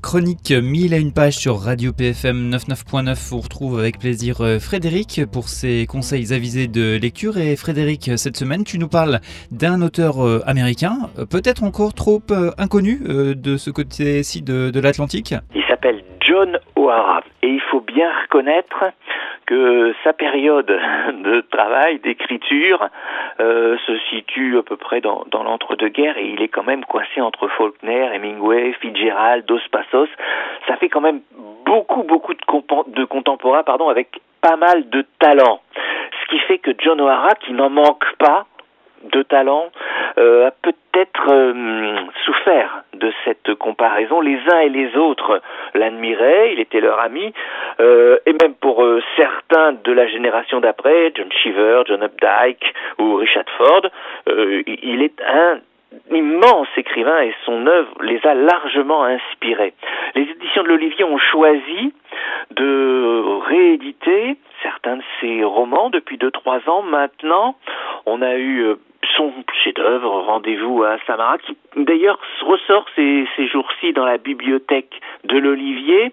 chronique 1000 à une page sur Radio PFM 99.9. On retrouve avec plaisir Frédéric pour ses conseils avisés de lecture. Et Frédéric, cette semaine, tu nous parles d'un auteur américain, peut-être encore trop inconnu de ce côté-ci de l'Atlantique. Il s'appelle John O'Hara et il faut bien reconnaître que sa période de travail, d'écriture, se situe à peu près dans l'entre-deux-guerres et il est quand même coincé entre Faulkner, Hemingway, Fitzgerald, Dos Passos. Ça fait quand même beaucoup de contemporains, avec pas mal de talent. Ce qui fait que John O'Hara, qui n'en manque pas de talent, a peut-être souffert de cette comparaison. Les uns et les autres l'admiraient, il était leur ami, et même pour certains de la génération d'après, John Cheever, John Updike ou Richard Ford, il est un immense écrivain et son œuvre les a largement inspirés. Les éditions de l'Olivier ont choisi de rééditer certains de ses romans depuis 2-3 ans maintenant. On a eu son chef-d'œuvre, Rendez-vous à Samara, qui d'ailleurs ressort ces jours-ci dans la bibliothèque de l'Olivier.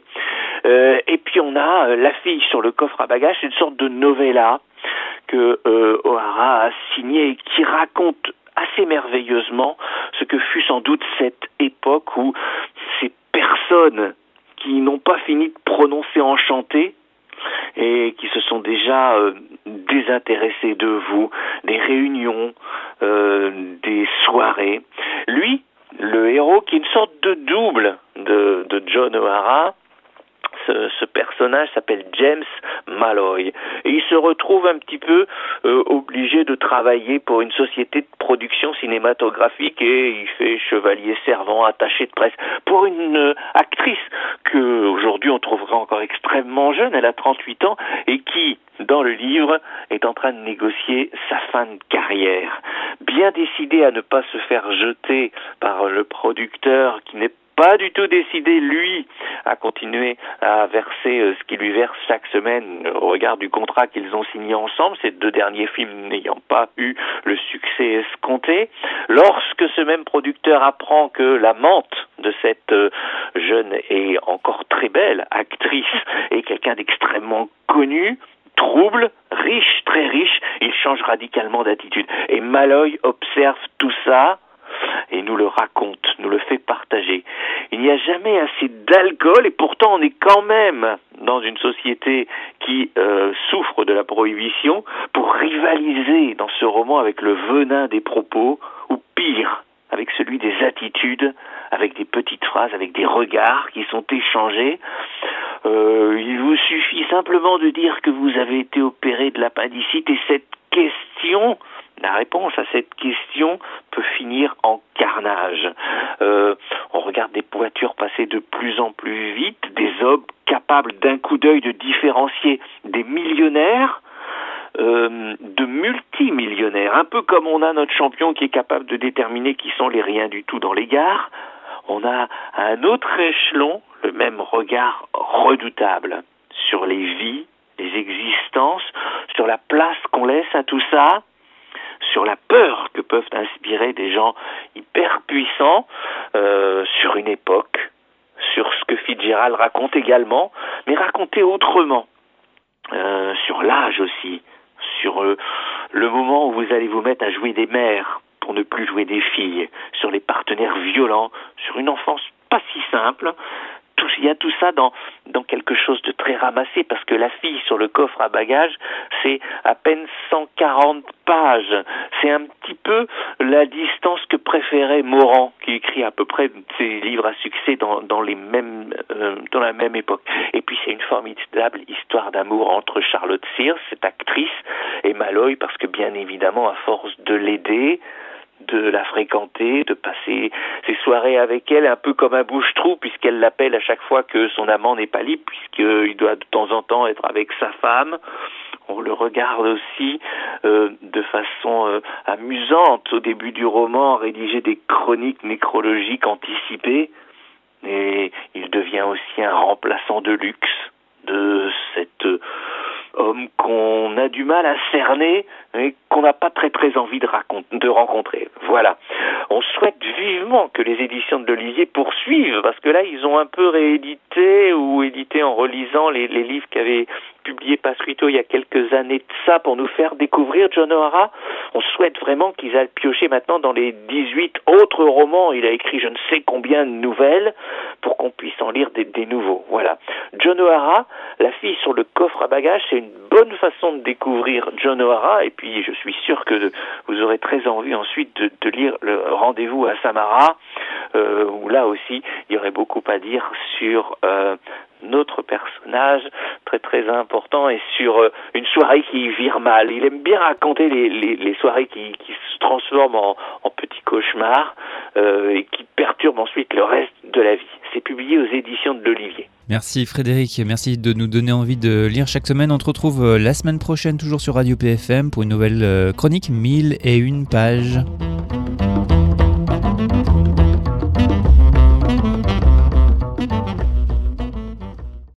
Et puis on a La fille sur le coffre à bagages, c'est une sorte de novella que O'Hara a signée et qui raconte assez merveilleusement ce que fut sans doute cette époque où ces personnes qui n'ont pas fini de prononcer enchanté et qui se sont déjà désintéressés de vous, des réunions, des soirées. Lui, le héros, qui est une sorte de double de John O'Hara, ce personnage s'appelle James Malloy et il se retrouve un petit peu obligé de travailler pour une société de production cinématographique et il fait chevalier servant, attaché de presse pour une actrice que aujourd'hui on trouverait encore extrêmement jeune, elle a 38 ans et qui dans le livre est en train de négocier sa fin de carrière. Bien décidé à ne pas se faire jeter par le producteur qui n'est pas du tout décidé, lui, à continuer à verser ce qu'il lui verse chaque semaine au regard du contrat qu'ils ont signé ensemble, ces 2 derniers films n'ayant pas eu le succès escompté. Lorsque ce même producteur apprend que l'amante de cette jeune et encore très belle actrice est quelqu'un d'extrêmement connu, trouble, riche, très riche, il change radicalement d'attitude. Et Malloy observe tout ça et nous le raconte, nous le fait partager. Il n'y a jamais assez d'alcool et pourtant on est quand même dans une société qui souffre de la prohibition pour rivaliser dans ce roman avec le venin des propos ou pire, avec celui des attitudes, avec des petites phrases, avec des regards qui sont échangés. Il vous suffit simplement de dire que vous avez été opéré de l'appendicite et cette question, la réponse à cette question peut finir en carnage. On regarde des voitures passer de plus en plus vite, des hommes capables d'un coup d'œil de différencier des millionnaires de multimillionnaires. Un peu comme on a notre champion qui est capable de déterminer qui sont les rien du tout dans les gares. On a à un autre échelon le même regard redoutable sur les vies, les existences, sur la place qu'on laisse à tout ça, sur la peur que peuvent inspirer des gens hyper puissants, sur une époque, sur ce que Fitzgerald raconte également, mais raconté autrement, sur l'âge aussi, sur le moment où vous allez vous mettre à jouer des mères pour ne plus jouer des filles, sur les partenaires violents, sur une enfance pas si simple. Il y a tout ça dans quelque chose de très ramassé parce que La fille sur le coffre à bagages, c'est à peine 140 pages. C'est un petit peu la distance que préférait Morand, qui écrit à peu près ses livres à succès dans la même époque. Et puis c'est une formidable histoire d'amour entre Charlotte Sears, cette actrice, et Malloy, parce que bien évidemment, à force de l'aider, de la fréquenter, de passer ses soirées avec elle, un peu comme un bouche-trou, puisqu'elle l'appelle à chaque fois que son amant n'est pas libre, puisqu'il doit de temps en temps être avec sa femme. On le regarde aussi de façon amusante au début du roman, rédiger des chroniques nécrologiques anticipées, et il devient aussi un remplaçant de luxe de cette homme qu'on a du mal à cerner et qu'on n'a pas très envie de rencontrer. Voilà. On souhaite vivement que les éditions de l'Olivier poursuivent, parce que là, ils ont un peu réédité ou édité en relisant les livres qu'avait publié Pasquito il y a quelques années de ça pour nous faire découvrir John O'Hara. On souhaite vraiment qu'ils aillent piocher maintenant dans les 18 autres romans. Il a écrit je ne sais combien de nouvelles pour qu'on puisse en lire des nouveaux. Voilà. John O'Hara, La fille sur le coffre à bagages, c'est une bonne façon de découvrir John O'Hara, et puis je suis sûr que vous aurez très envie ensuite de lire le Rendez-vous à Samara, où là aussi il y aurait beaucoup à dire sur notre personnage très important et sur une soirée qui vire mal. Il aime bien raconter les soirées qui se transforment en petits cauchemars et qui perturbent ensuite le reste de la vie. C'est publié aux éditions de l'Olivier. Merci Frédéric, merci de nous donner envie de lire chaque semaine. On te retrouve la semaine prochaine toujours sur Radio PFM pour une nouvelle chronique 1001 pages.